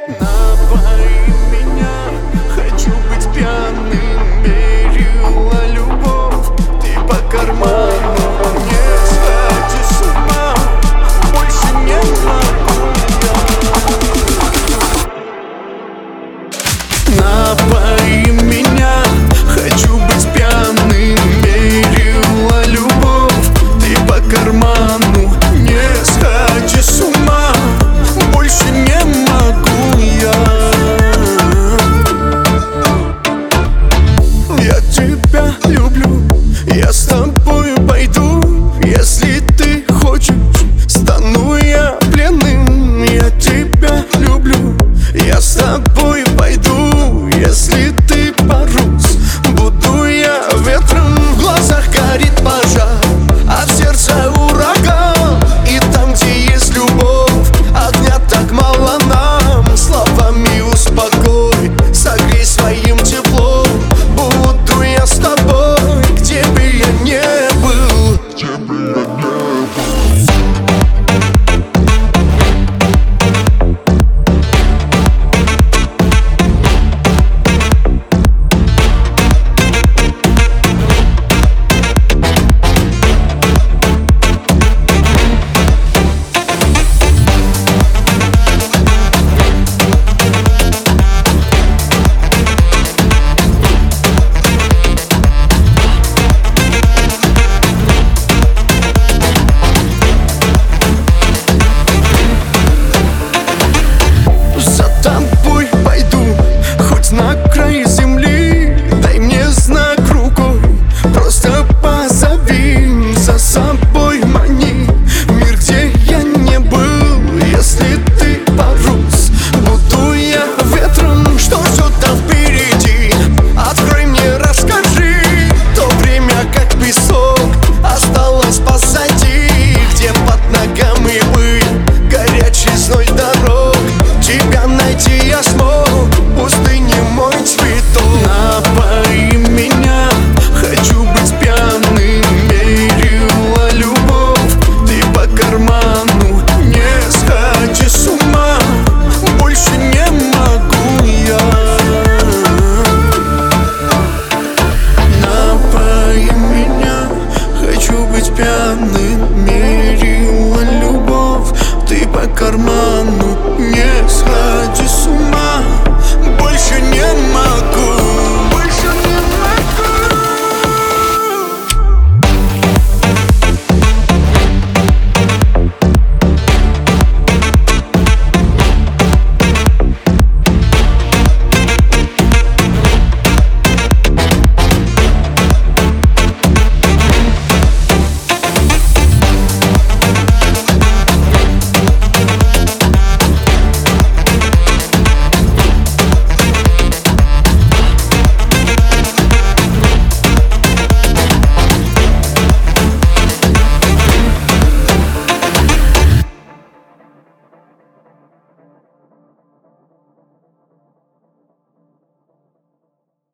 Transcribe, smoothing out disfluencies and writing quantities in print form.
Напои меня, хочу быть пьяным. Берила любовь, ты по карману. Не сходи с ума, больше не могу я. Напои меня, хочу быть пьяным. Берила любовь, ты по карману. Не сходи с ума, больше не могу я. Я тебя люблю, я с тобой пойду. Если ты хочешь, стану я пленным. Я тебя люблю, я с тобой пойду. Если ты порус, буду я ветром. В глазах горит пожар, а в сердце ураган. И там, где есть любовь, огня так мало нам. Словами успокой, согрей своим теплом. Буду я с тобой, где бы я не был. На край земли, дай мне знак рукой. Просто позови, за собой мани. Мир, где я не был. Если ты порус, буду я ветром. Что ждет там впереди? Открой мне, расскажи. То время, как песок, осталось позади. Где под ногами пыль, горячий зной дорог. Тебя найти я смог, пустыни мой цветок. Напои меня, хочу быть пьяным. Берила любовь, ты по карману. Не сходи с ума, больше не могу я. Напои меня, хочу быть пьяным. Мерила любовь, ты по карману.